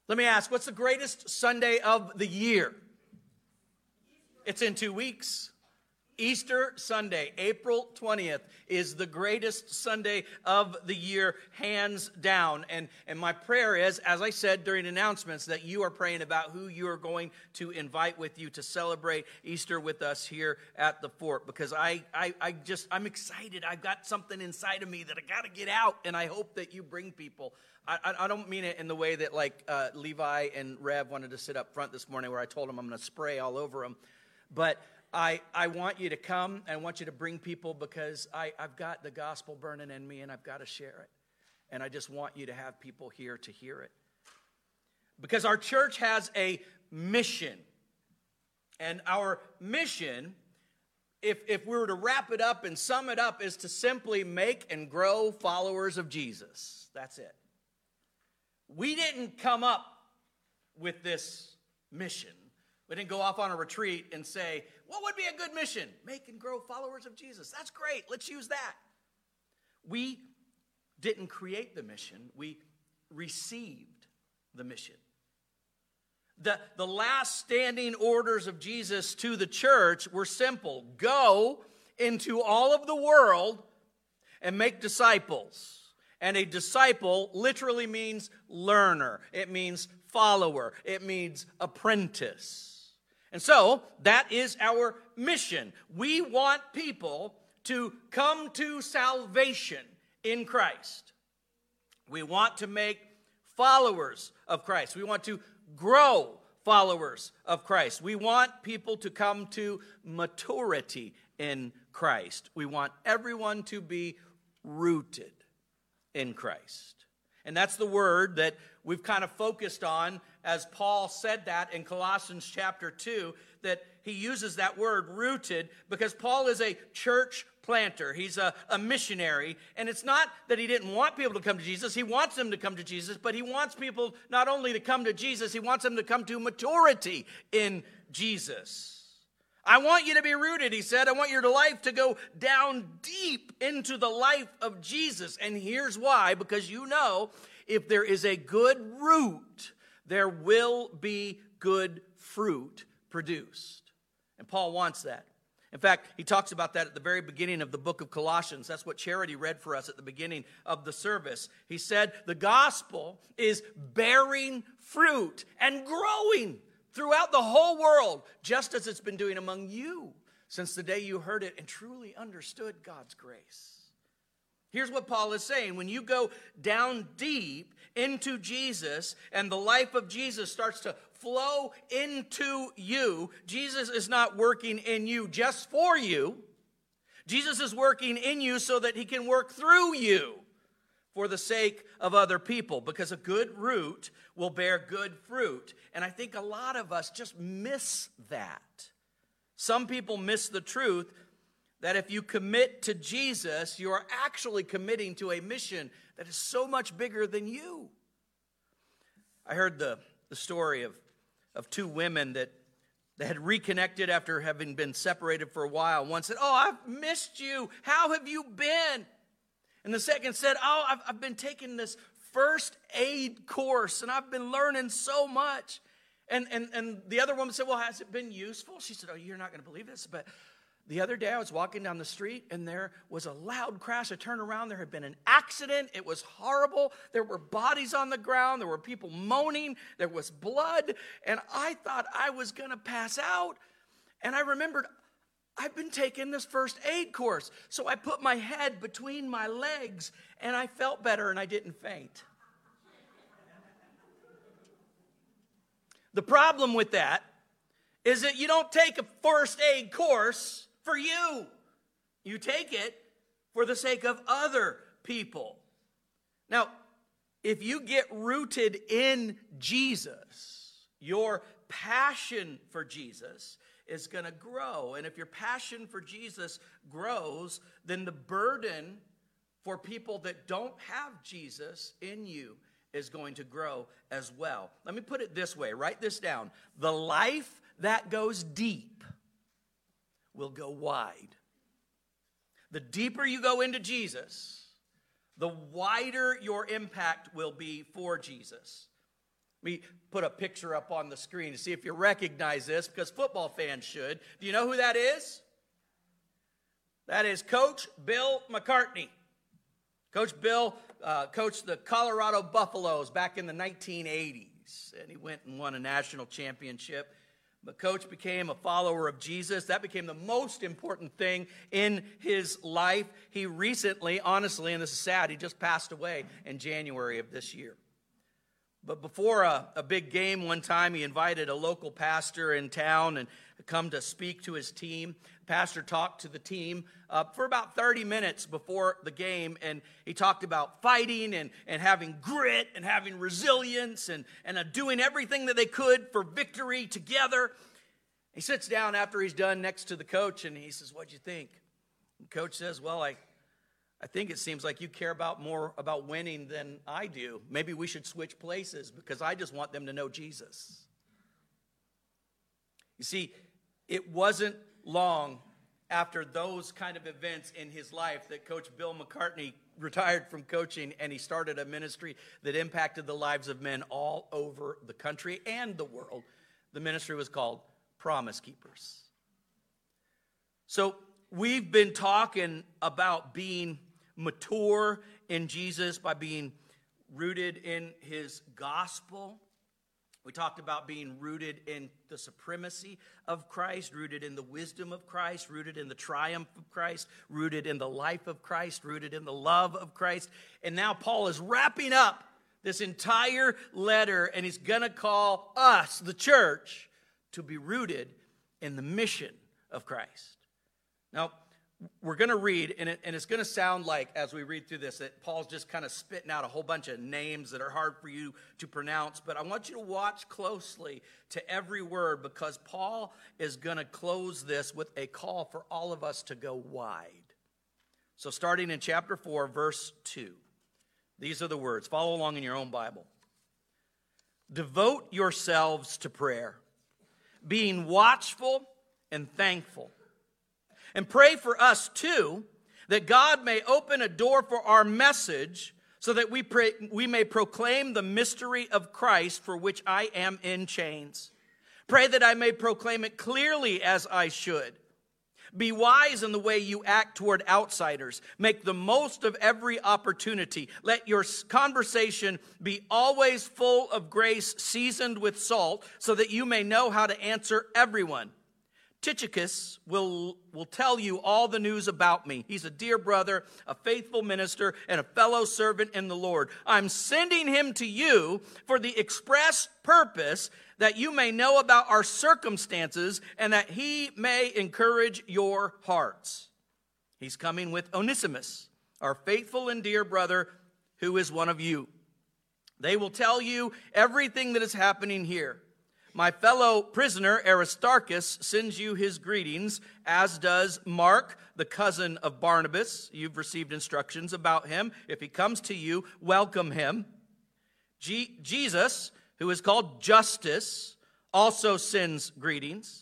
Let me ask, what's the greatest Sunday of the year? It's in 2 weeks. Easter Sunday, April 20th, is the greatest Sunday of the year, hands down. And my prayer is, as I said during announcements, that you are praying about who you are going to invite with you to celebrate Easter with us here at the Fort. Because I'm excited. I've got something inside of me that I got to get out, and I hope that you bring people. I don't mean it in the way that like Levi and Rev wanted to sit up front this morning where I told them I'm going to spray all over them. But I want you to come, and I want you to bring people because I've got the gospel burning in me, and I've got to share it. And I just want you to have people here to hear it. Because our church has a mission. And our mission, if we were to wrap it up and sum it up, is to simply make and grow followers of Jesus. That's it. We didn't come up with this mission. We didn't go off on a retreat and say, what would be a good mission? Make and grow followers of Jesus. That's great. Let's use that. We didn't create the mission. We received the mission. The last standing orders of Jesus to the church were simple. Go into all of the world and make disciples. And a disciple literally means learner. It means follower. It means apprentice. And so, that is our mission. We want people to come to salvation in Christ. We want to make followers of Christ. We want to grow followers of Christ. We want people to come to maturity in Christ. We want everyone to be rooted in Christ. And that's the word that we've kind of focused on as Paul said that in Colossians chapter 2, that he uses that word rooted because Paul is a church planter. He's a missionary. And it's not that he didn't want people to come to Jesus. He wants them to come to Jesus, but he wants people not only to come to Jesus, he wants them to come to maturity in Jesus. I want you to be rooted, he said. I want your life to go down deep into the life of Jesus. And here's why, because you know, if there is a good root, there will be good fruit produced. And Paul wants that. In fact, he talks about that at the very beginning of the book of Colossians. That's what Charity read for us at the beginning of the service. He said, the gospel is bearing fruit and growing throughout the whole world, just as it's been doing among you since the day you heard it and truly understood God's grace. Here's what Paul is saying. When you go down deep into Jesus and the life of Jesus starts to flow into you, Jesus is not working in you just for you. Jesus is working in you so that he can work through you for the sake of other people, because a good root will bear good fruit. And I think a lot of us just miss that. Some people miss the truth that if you commit to Jesus, you are actually committing to a mission that is so much bigger than you. I heard the story of two women that had reconnected after having been separated for a while. One said, "Oh, I've missed you. How have you been?" And the second said, "Oh, I've been taking this first aid course, and I've been learning so much." And the other woman said, "Well, has it been useful?" She said, "Oh, you're not going to believe this, but the other day I was walking down the street, and there was a loud crash. I turned around. There had been an accident. It was horrible. There were bodies on the ground. There were people moaning. There was blood. And I thought I was going to pass out. And I remembered, I've been taking this first aid course. So I put my head between my legs, and I felt better, and I didn't faint." The problem with that is that you don't take a first aid course for you. You take it for the sake of other people. Now, if you get rooted in Jesus, your passion for Jesus is going to grow. And if your passion for Jesus grows, then the burden for people that don't have Jesus in you is going to grow as well. Let me put it this way. Write this down. The life that goes deep will go wide. The deeper you go into Jesus, the wider your impact will be for Jesus. Let me put a picture up on the screen to see if you recognize this, because football fans should. Do you know who that is? That is Coach Bill McCartney. Coach Bill coached the Colorado Buffaloes back in the 1980s, and he went and won a national championship. But Coach became a follower of Jesus. That became the most important thing in his life. He recently, honestly, and this is sad, he just passed away in January of this year. But before a big game one time, he invited a local pastor in town and come to speak to his team. The pastor talked to the team for about 30 minutes before the game, and he talked about fighting and having grit and having resilience and doing everything that they could for victory together. He sits down after he's done next to the coach, and he says, "What'd you think?" And coach says, "Well, I think it seems like you care more about winning than I do. Maybe we should switch places because I just want them to know Jesus." You see, it wasn't long after those kind of events in his life that Coach Bill McCartney retired from coaching, and he started a ministry that impacted the lives of men all over the country and the world. The ministry was called Promise Keepers. So we've been talking about being mature in Jesus by being rooted in his gospel. We talked about being rooted in the supremacy of Christ, rooted in the wisdom of Christ, rooted in the triumph of Christ, rooted in the life of Christ, rooted in the love of Christ. And now Paul is wrapping up this entire letter, and he's going to call us, the church, to be rooted in the mission of Christ. Now, we're going to read, and it's going to sound like, as we read through this, that Paul's just kind of spitting out a whole bunch of names that are hard for you to pronounce. But I want you to watch closely to every word, because Paul is going to close this with a call for all of us to go wide. So starting in chapter 4, verse 2, these are the words. Follow along in your own Bible. "Devote yourselves to prayer, being watchful and thankful. And pray for us too, that God may open a door for our message, so that we may proclaim the mystery of Christ, for which I am in chains. Pray that I may proclaim it clearly as I should. Be wise in the way you act toward outsiders. Make the most of every opportunity. Let your conversation be always full of grace, seasoned with salt, so that you may know how to answer everyone. Tychicus will tell you all the news about me. He's a dear brother, a faithful minister, and a fellow servant in the Lord. I'm sending him to you for the express purpose that you may know about our circumstances and that he may encourage your hearts. He's coming with Onesimus, our faithful and dear brother, who is one of you. They will tell you everything that is happening here. My fellow prisoner Aristarchus sends you his greetings, as does Mark, the cousin of Barnabas. You've received instructions about him. If he comes to you, welcome him. Jesus, who is called Justus, also sends greetings.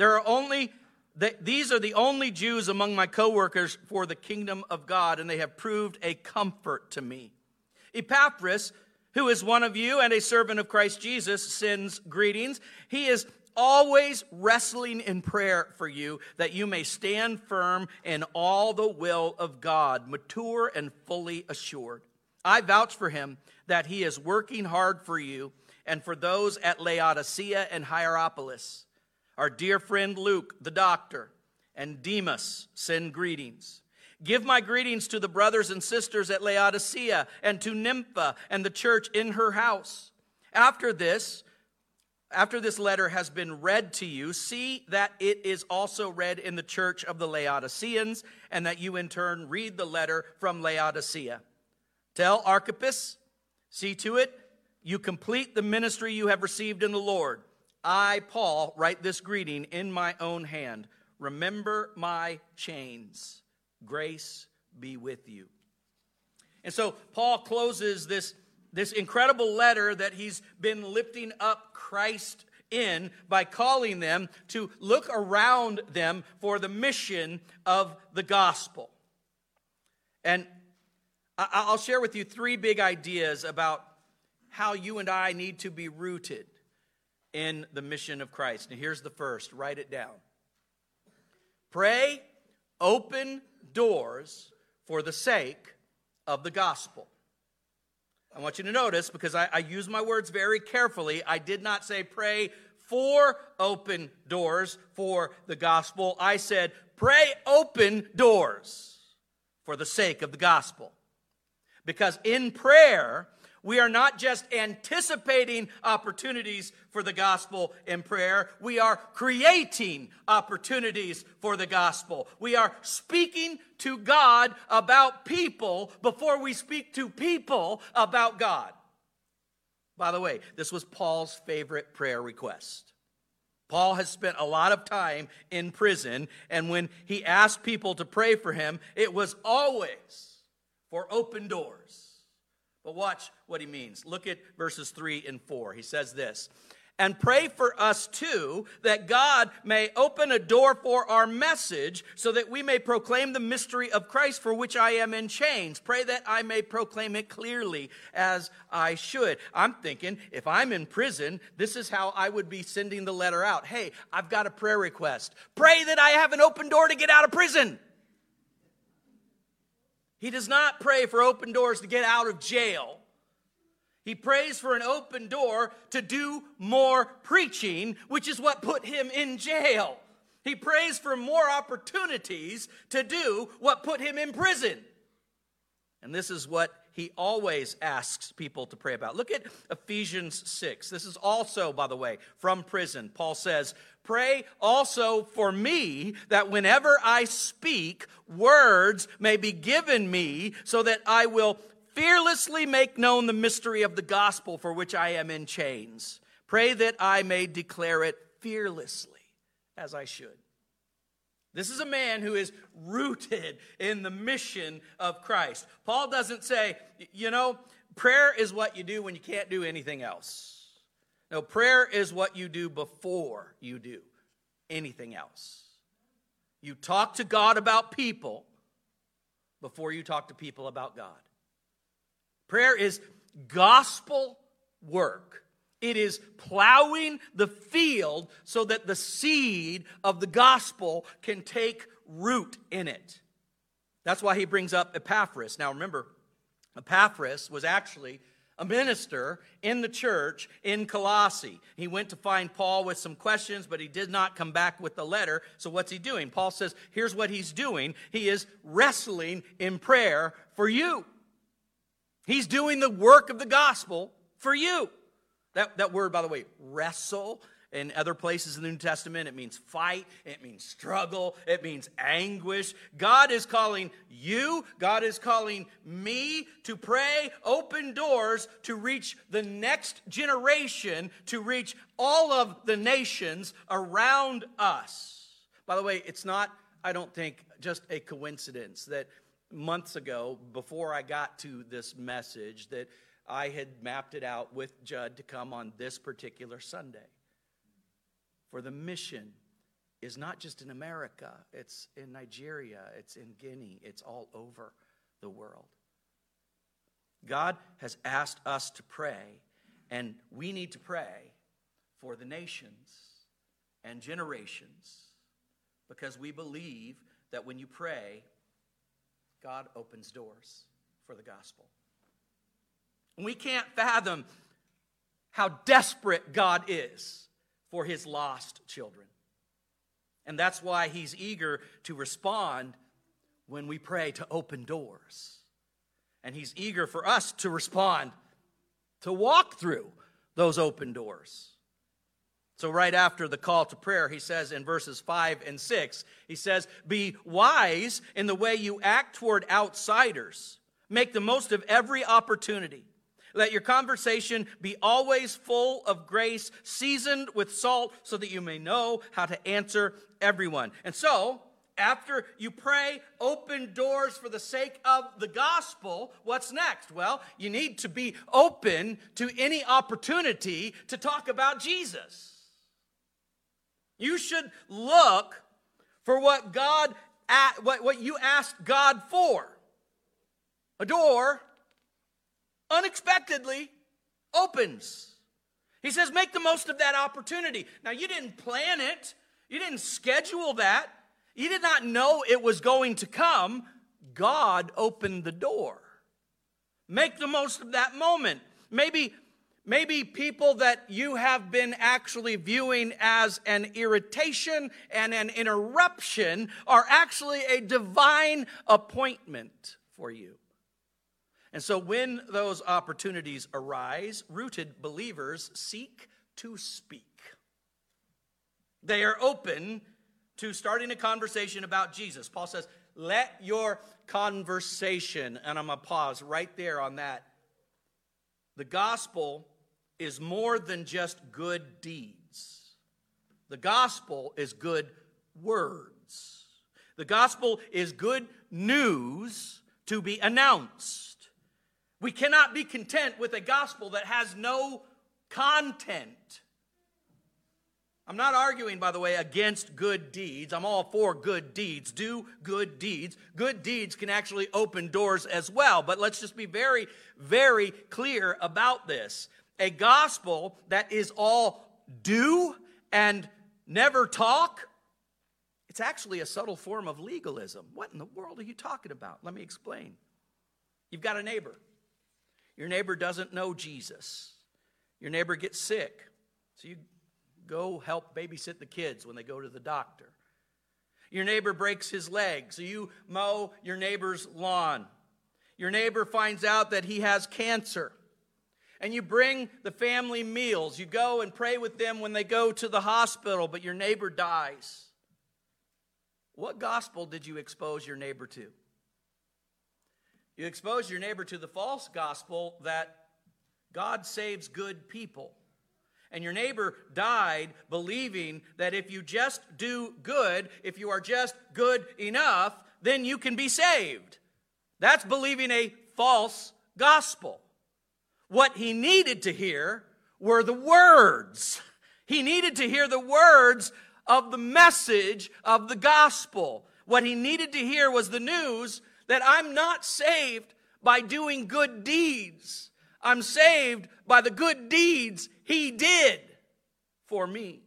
These are the only Jews among my co-workers for the kingdom of God, and they have proved a comfort to me. Epaphras, who is one of you and a servant of Christ Jesus, sends greetings. He is always wrestling in prayer for you, that you may stand firm in all the will of God, mature and fully assured. I vouch for him that he is working hard for you and for those at Laodicea and Hierapolis. Our dear friend Luke, the doctor, and Demas send greetings. Give my greetings to the brothers and sisters at Laodicea and to Nympha and the church in her house. After this letter has been read to you, see that it is also read in the church of the Laodiceans, and that you in turn read the letter from Laodicea. Tell Archippus, see to it, you complete the ministry you have received in the Lord. I, Paul, write this greeting in my own hand. Remember my chains. Grace be with you. And so Paul closes this incredible letter that he's been lifting up Christ in by calling them to look around them for the mission of the gospel. And I'll share with you three big ideas about how you and I need to be rooted in the mission of Christ. Now here's the first. Write it down. Pray open doors for the sake of the gospel. I want you to notice, because I use my words very carefully, I did not say pray for open doors for the gospel. I said pray open doors for the sake of the gospel. Because in prayer, we are not just anticipating opportunities for the gospel in prayer. We are creating opportunities for the gospel. We are speaking to God about people before we speak to people about God. By the way, this was Paul's favorite prayer request. Paul has spent a lot of time in prison, and when he asked people to pray for him, it was always for open doors. But watch what he means. Look at verses 3 and 4. He says this, "And pray for us too, that God may open a door for our message, so that we may proclaim the mystery of Christ, for which I am in chains. Pray that I may proclaim it clearly as I should." I'm thinking, if I'm in prison, this is how I would be sending the letter out. Hey, I've got a prayer request. Pray that I have an open door to get out of prison. He does not pray for open doors to get out of jail. He prays for an open door to do more preaching, which is what put him in jail. He prays for more opportunities to do what put him in prison. And this is what he always asks people to pray about. Look at Ephesians 6. This is also, by the way, from prison. Paul says, "Pray also for me, that whenever I speak, words may be given me, so that I will fearlessly make known the mystery of the gospel, for which I am in chains. Pray that I may declare it fearlessly as I should." This is a man who is rooted in the mission of Christ. Paul doesn't say, prayer is what you do when you can't do anything else. No, prayer is what you do before you do anything else. You talk to God about people before you talk to people about God. Prayer is gospel work. It is plowing the field so that the seed of the gospel can take root in it. That's why he brings up Epaphras. Now remember, Epaphras was actually a minister in the church in Colossae. He went to find Paul with some questions, but he did not come back with the letter. So what's he doing? Paul says, here's what he's doing. He is wrestling in prayer for you. He's doing the work of the gospel for you. That word, by the way, wrestle, in other places in the New Testament, it means fight, it means struggle, it means anguish. God is calling you, God is calling me to pray open doors to reach the next generation, to reach all of the nations around us. By the way, it's not, I don't think, just a coincidence that months ago, before I got to this message, that I had mapped it out with Judd to come on this particular Sunday. For the mission is not just in America, it's in Nigeria, it's in Guinea, it's all over the world. God has asked us to pray, and we need to pray for the nations and generations, because we believe that when you pray, God opens doors for the gospel. We can't fathom how desperate God is for his lost children. And that's why he's eager to respond when we pray to open doors. And he's eager for us to respond, to walk through those open doors. So right after the call to prayer, he says in verses 5 and 6, he says, "Be wise in the way you act toward outsiders. Make the most of every opportunity. Let your conversation be always full of grace, seasoned with salt, so that you may know how to answer everyone." And so, after you pray open doors for the sake of the gospel, what's next? Well, you need to be open to any opportunity to talk about Jesus. You should look for what you asked God for. A door, unexpectedly, opens. He says, make the most of that opportunity. Now, you didn't plan it. You didn't schedule that. You did not know it was going to come. God opened the door. Make the most of that moment. Maybe people that you have been actually viewing as an irritation and an interruption are actually a divine appointment for you. And so when those opportunities arise, rooted believers seek to speak. They are open to starting a conversation about Jesus. Paul says, let your conversation, and I'm going to pause right there on that. The gospel is more than just good deeds. The gospel is good words. The gospel is good news to be announced. We cannot be content with a gospel that has no content. I'm not arguing, by the way, against good deeds. I'm all for good deeds. Do good deeds. Good deeds can actually open doors as well. But let's just be very, very clear about this. A gospel that is all do and never talk, it's actually a subtle form of legalism. What in the world are you talking about? Let me explain. You've got a neighbor. Your neighbor doesn't know Jesus. Your neighbor gets sick, so you go help babysit the kids when they go to the doctor. Your neighbor breaks his leg, so you mow your neighbor's lawn. Your neighbor finds out that he has cancer, and you bring the family meals. You go and pray with them when they go to the hospital, but your neighbor dies. What gospel did you expose your neighbor to? You expose your neighbor to the false gospel that God saves good people. And your neighbor died believing that if you just do good, if you are just good enough, then you can be saved. That's believing a false gospel. What he needed to hear were the words. He needed to hear the words of the message of the gospel. What he needed to hear was the news that I'm not saved by doing good deeds. I'm saved by the good deeds he did for me.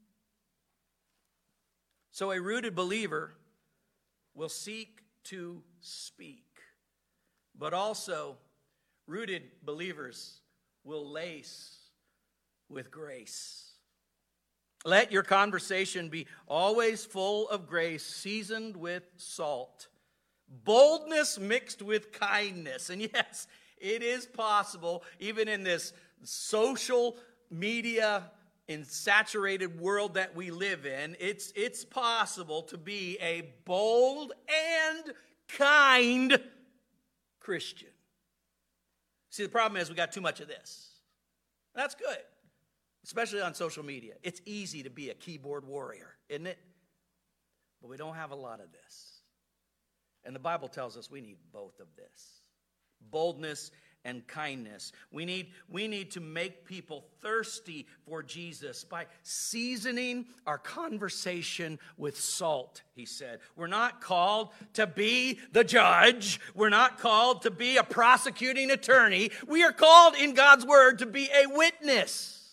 So a rooted believer will seek to speak, but also rooted believers will lace with grace. Let your conversation be always full of grace, seasoned with salt. Boldness mixed with kindness. And yes, it is possible, even in this social media saturated world that we live in, it's possible to be a bold and kind Christian. See, the problem is we got too much of this. That's good, especially on social media. It's easy to be a keyboard warrior, isn't it? But we don't have a lot of this. And the Bible tells us we need both of this. Boldness and kindness. We need to make people thirsty for Jesus by seasoning our conversation with salt, he said. We're not called to be the judge. We're not called to be a prosecuting attorney. We are called in God's word to be a witness.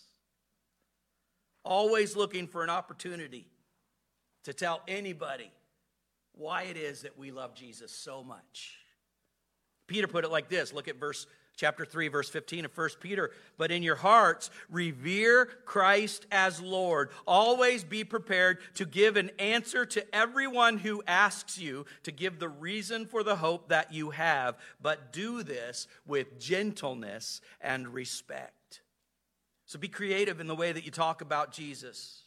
Always looking for an opportunity to tell anybody why it is that we love Jesus so much. Peter put it like this. Look at chapter 3, verse 15 of 1 Peter. But in your hearts, revere Christ as Lord. Always be prepared to give an answer to everyone who asks you to give the reason for the hope that you have. But do this with gentleness and respect. So be creative in the way that you talk about Jesus.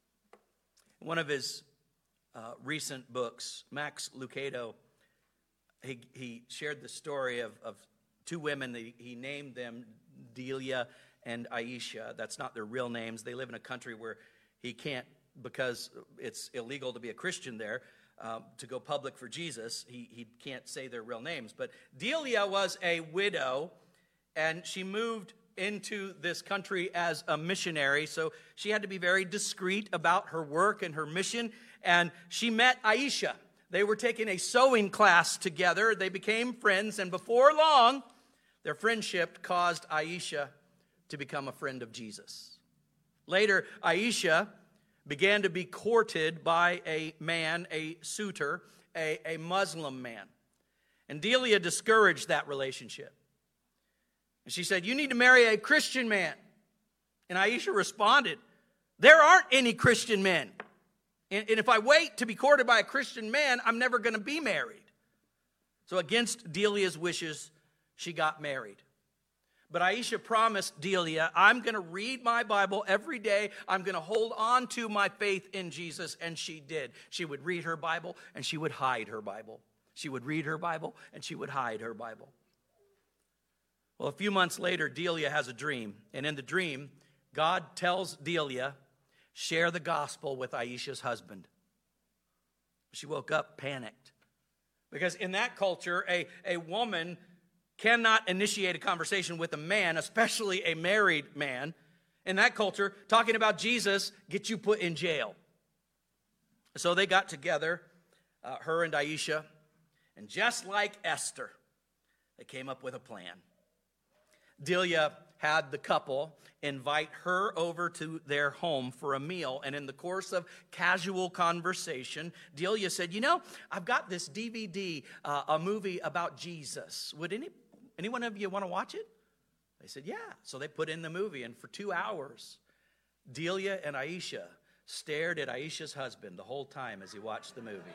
One of his recent books, Max Lucado, he shared the story of two women. He named them Delia and Aisha. That's not their real names. They live in a country where he can't, because it's illegal to be a Christian there, to go public for Jesus. He can't say their real names. But Delia was a widow, and she moved into this country as a missionary, so she had to be very discreet about her work and her mission. And she met Aisha. They were taking a sewing class together. They became friends, and before long, their friendship caused Aisha to become a friend of Jesus. Later, Aisha began to be courted by a man, a suitor, a Muslim man. And Delia discouraged that relationship. And she said, "You need to marry a Christian man." And Aisha responded, "There aren't any Christian men. And if I wait to be courted by a Christian man, I'm never going to be married." So against Delia's wishes, she got married. But Aisha promised Delia, "I'm going to read my Bible every day. I'm going to hold on to my faith in Jesus." And she did. She would read her Bible and she would hide her Bible. She would read her Bible and she would hide her Bible. Well, a few months later, Delia has a dream. And in the dream, God tells Delia, share the gospel with Aisha's husband. She woke up panicked. Because in that culture, a woman cannot initiate a conversation with a man, especially a married man. In that culture, talking about Jesus gets you put in jail. So they got together, her and Aisha, and just like Esther, they came up with a plan. Delia had the couple invite her over to their home for a meal. And in the course of casual conversation, Delia said, "You know, I've got this DVD, a movie about Jesus. Would any one of you want to watch it?" They said, "Yeah." So they put in the movie. And for 2 hours, Delia and Aisha stared at Aisha's husband the whole time as he watched the movie.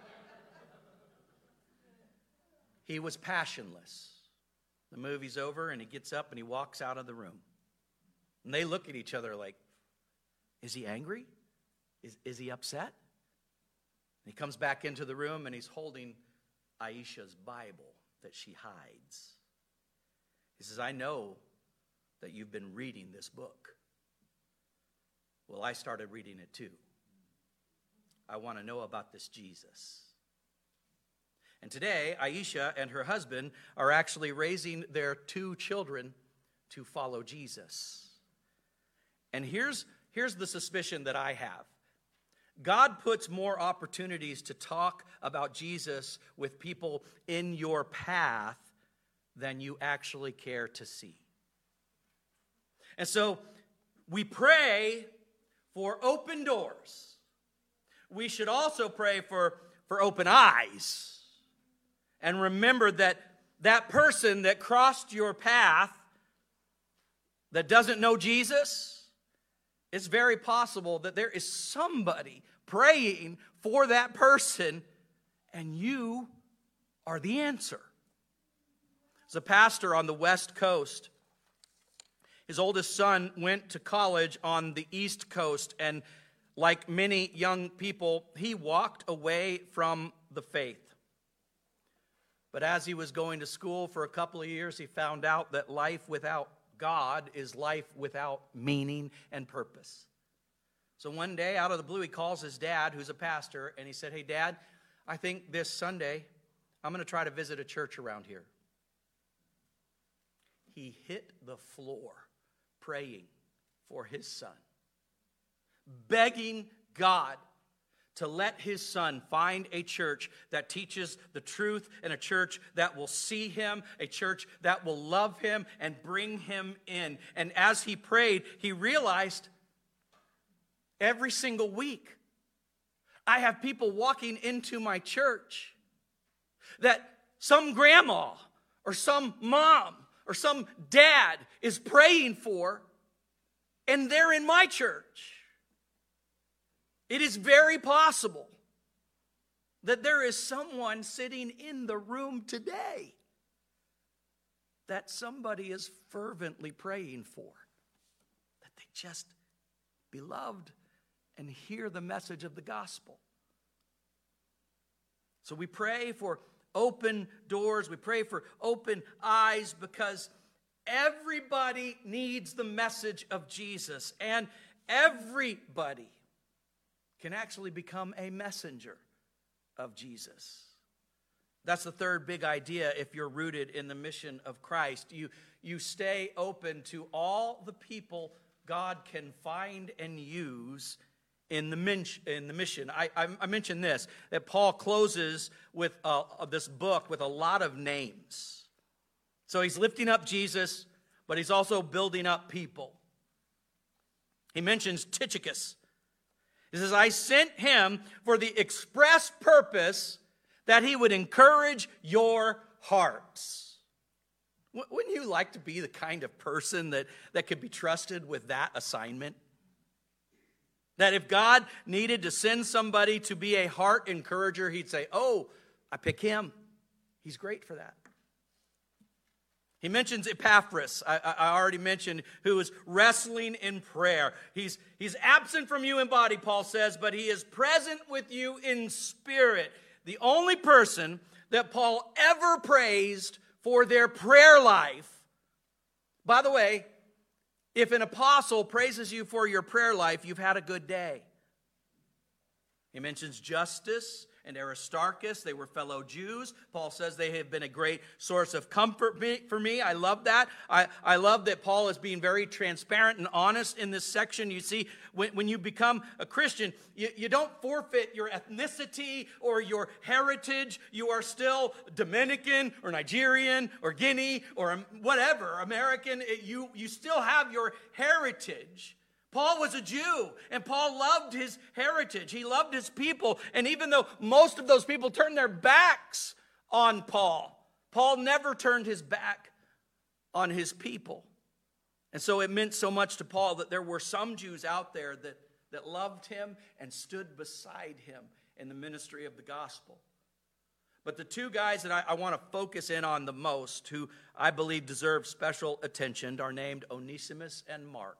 He was passionless. The movie's over, and he gets up and he walks out of the room. And they look at each other like, is he angry? Is he upset? And he comes back into the room, and he's holding Aisha's Bible that she hides. He says, "I know that you've been reading this book. Well, I started reading it too. I want to know about this Jesus." And today, Aisha and her husband are actually raising their 2 children to follow Jesus. And here's the suspicion that I have. God puts more opportunities to talk about Jesus with people in your path than you actually care to see. And so we pray for open doors. We should also pray for open eyes. And remember that person that crossed your path that doesn't know Jesus, it's very possible that there is somebody praying for that person, and you are the answer. As a pastor on the West Coast, his oldest son went to college on the East Coast, and like many young people, he walked away from the faith. But as he was going to school for a couple of years, he found out that life without God is life without meaning and purpose. So one day, out of the blue, he calls his dad, who's a pastor, and he said, "Hey, Dad, I think this Sunday I'm going to try to visit a church around here." He hit the floor praying for his son, begging God to let his son find a church that teaches the truth, and a church that will see him, a church that will love him and bring him in. And as he prayed, he realized every single week, I have people walking into my church that some grandma or some mom or some dad is praying for, and they're in my church. It is very possible that there is someone sitting in the room today that somebody is fervently praying for, that they just be loved and hear the message of the gospel. So we pray for open doors. We pray for open eyes, because everybody needs the message of Jesus, and everybody can actually become a messenger of Jesus. That's the third big idea if you're rooted in the mission of Christ. You stay open to all the people God can find and use in the mission. I mentioned this, that Paul closes with this book with a lot of names. So he's lifting up Jesus, but he's also building up people. He mentions Tychicus. He says, I sent him for the express purpose that he would encourage your hearts. Wouldn't you like to be the kind of person that could be trusted with that assignment? That if God needed to send somebody to be a heart encourager, he'd say, oh, I pick him. He's great for that. He mentions Epaphras, I already mentioned, who is wrestling in prayer. He's absent from you in body, Paul says, but he is present with you in spirit. The only person that Paul ever praised for their prayer life. By the way, if an apostle praises you for your prayer life, you've had a good day. He mentions Justus and Aristarchus. They were fellow Jews. Paul says they have been a great source of comfort for me. I love that. I love that Paul is being very transparent and honest in this section. You see, when you become a Christian, you don't forfeit your ethnicity or your heritage. You are still Dominican or Nigerian or Guinea or whatever, American. You still have your heritage. Paul was a Jew, and Paul loved his heritage. He loved his people. And even though most of those people turned their backs on Paul, Paul never turned his back on his people. And so it meant so much to Paul that there were some Jews out there that loved him and stood beside him in the ministry of the gospel. But the two guys that I want to focus in on the most, who I believe deserve special attention, are named Onesimus and Mark.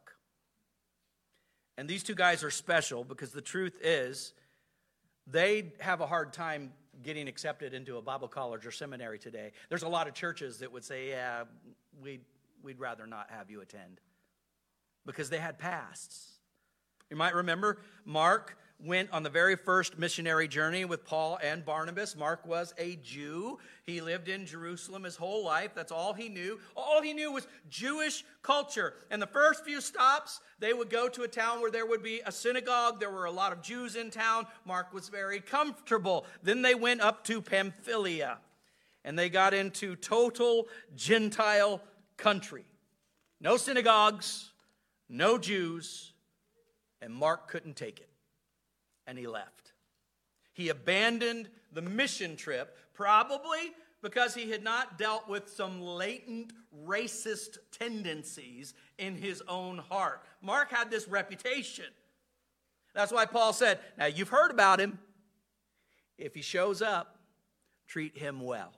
And these two guys are special because the truth is they have a hard time getting accepted into a Bible college or seminary today. There's a lot of churches that would say, yeah, we'd rather not have you attend because they had pasts. You might remember Mark went on the very first missionary journey with Paul and Barnabas. Mark was a Jew. He lived in Jerusalem his whole life. That's all he knew. All he knew was Jewish culture. And the first few stops, they would go to a town where there would be a synagogue. There were a lot of Jews in town. Mark was very comfortable. Then they went up to Pamphylia, and they got into total Gentile country. No synagogues, no Jews, and Mark couldn't take it. And he left. He abandoned the mission trip, probably because he had not dealt with some latent racist tendencies in his own heart. Mark had this reputation. That's why Paul said, now you've heard about him. If he shows up, treat him well.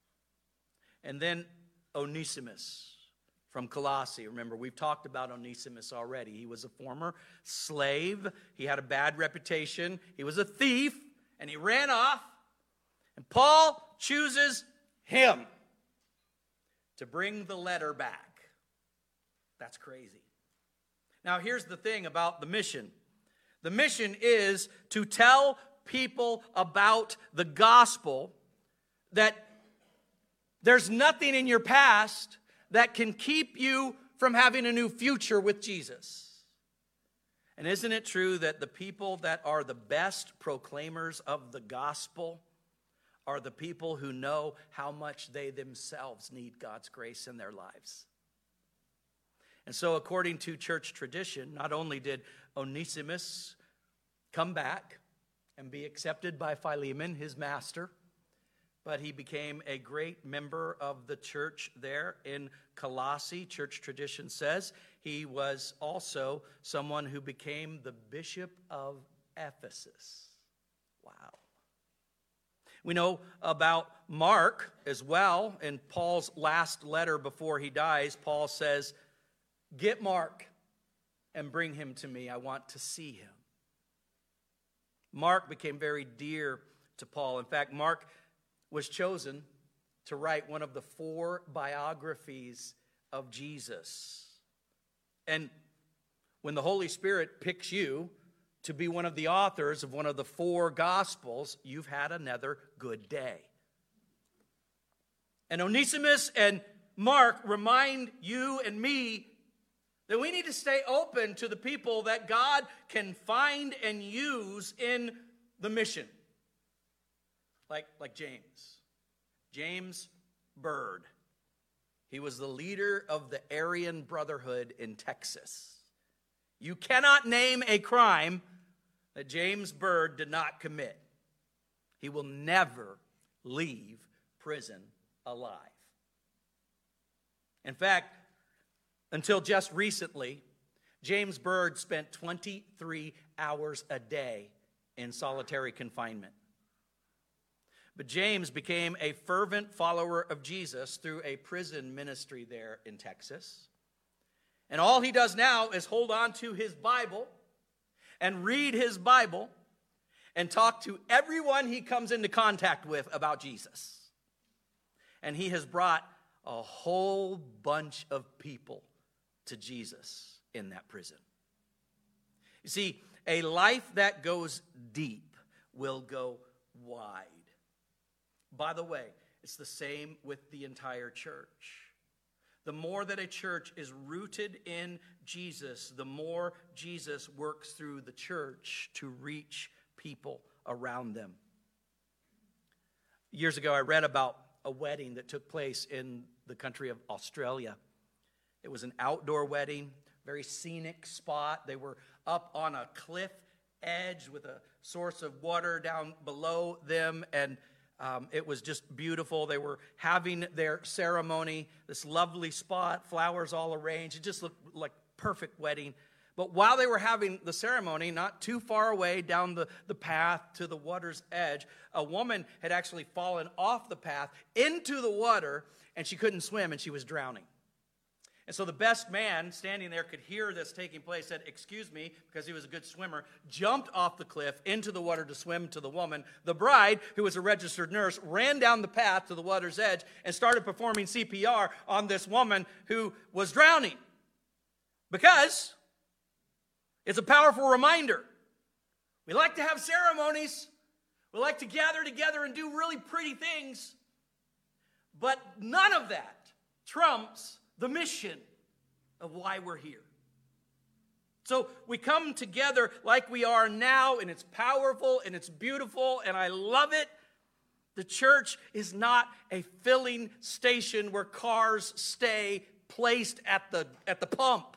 And then Onesimus from Colossae. Remember, we've talked about Onesimus already. He was a former slave. He had a bad reputation. He was a thief, and he ran off. And Paul chooses him to bring the letter back. That's crazy. Now, here's the thing about the mission. The mission is to tell people about the gospel, that there's nothing in your past that can keep you from having a new future with Jesus. And isn't it true that the people that are the best proclaimers of the gospel are the people who know how much they themselves need God's grace in their lives? And so according to church tradition, not only did Onesimus come back and be accepted by Philemon, his master, but he became a great member of the church there in Colossae. Church tradition says he was also someone who became the bishop of Ephesus. Wow. We know about Mark as well. In Paul's last letter before he dies, Paul says, get Mark and bring him to me. I want to see him. Mark became very dear to Paul. In fact, Mark was chosen to write one of the 4 biographies of Jesus. And when the Holy Spirit picks you to be one of the authors of one of the 4 Gospels, you've had another good day. And Onesimus and Mark remind you and me that we need to stay open to the people that God can find and use in the mission. Like James Bird. He was the leader of the Aryan Brotherhood in Texas. You cannot name a crime that James Byrd did not commit. He will never leave prison alive. In fact, until just recently, James Byrd spent 23 hours a day in solitary confinement. But James became a fervent follower of Jesus through a prison ministry there in Texas. And all he does now is hold on to his Bible and read his Bible and talk to everyone he comes into contact with about Jesus. And he has brought a whole bunch of people to Jesus in that prison. You see, a life that goes deep will go wide. By the way, it's the same with the entire church. The more that a church is rooted in Jesus, the more Jesus works through the church to reach people around them. Years ago, I read about a wedding that took place in the country of Australia. It was an outdoor wedding, very scenic spot. They were up on a cliff edge with a source of water down below them, and it was just beautiful. They were having their ceremony, this lovely spot, flowers all arranged. It just looked like perfect wedding. But while they were having the ceremony, not too far away down the path to the water's edge, a woman had actually fallen off the path into the water, and she couldn't swim, and she was drowning. And so the best man standing there could hear this taking place, said, "Excuse me," because he was a good swimmer, jumped off the cliff into the water to swim to the woman. The bride, who was a registered nurse, ran down the path to the water's edge and started performing CPR on this woman who was drowning. Because it's a powerful reminder. We like to have ceremonies. We like to gather together and do really pretty things. But none of that trumps the mission of why we're here. So we come together like we are now, and it's powerful and it's beautiful, and I love it. The church is not a filling station where cars stay placed at the pump.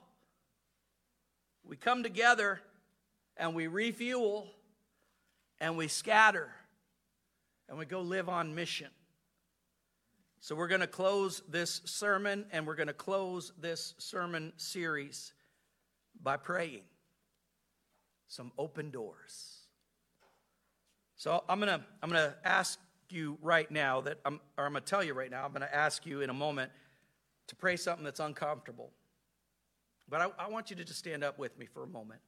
We come together and we refuel and we scatter and we go live on mission. So we're going to close this sermon, and we're going to close this sermon series by praying some open doors. So I'm going to ask you right now I'm going to tell you right now, I'm going to ask you in a moment to pray something that's uncomfortable. But I want you to just stand up with me for a moment.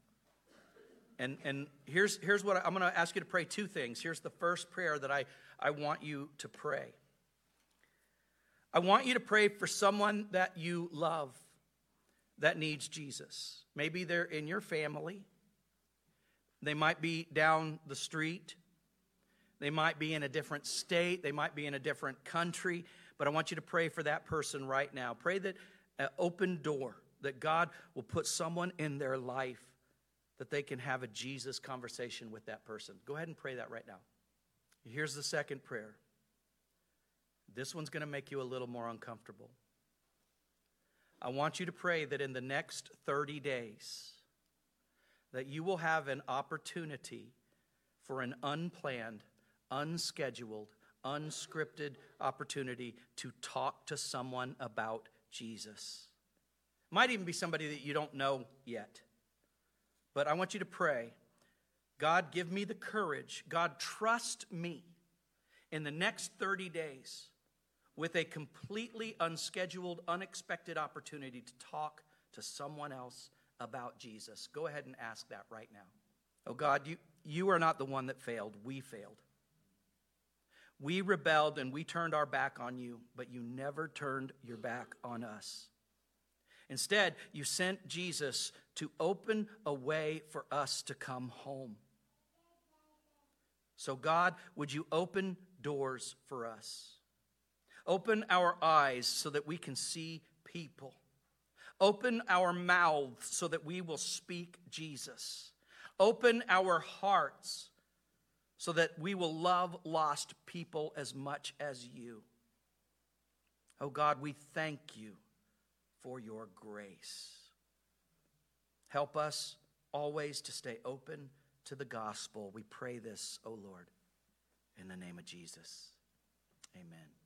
And here's what I'm going to ask you to pray. Two things. Here's the first prayer that I want you to pray. I want you to pray for someone that you love that needs Jesus. Maybe they're in your family. They might be down the street. They might be in a different state. They might be in a different country. But I want you to pray for that person right now. Pray that an open door, that God will put someone in their life that they can have a Jesus conversation with that person. Go ahead and pray that right now. Here's the second prayer. This one's going to make you a little more uncomfortable. I want you to pray that in the next 30 days, that you will have an opportunity for an unplanned, unscheduled, unscripted opportunity to talk to someone about Jesus. Might even be somebody that you don't know yet. But I want you to pray, God, give me the courage. God, trust me in the next 30 days with a completely unscheduled, unexpected opportunity to talk to someone else about Jesus. Go ahead and ask that right now. Oh God, you are not the one that failed. We failed. We rebelled and we turned our back on you, but you never turned your back on us. Instead, you sent Jesus to open a way for us to come home. So God, would you open doors for us? Open our eyes so that we can see people. Open our mouths so that we will speak Jesus. Open our hearts so that we will love lost people as much as you. Oh God, we thank you for your grace. Help us always to stay open to the gospel. We pray this, O Lord, in the name of Jesus. Amen.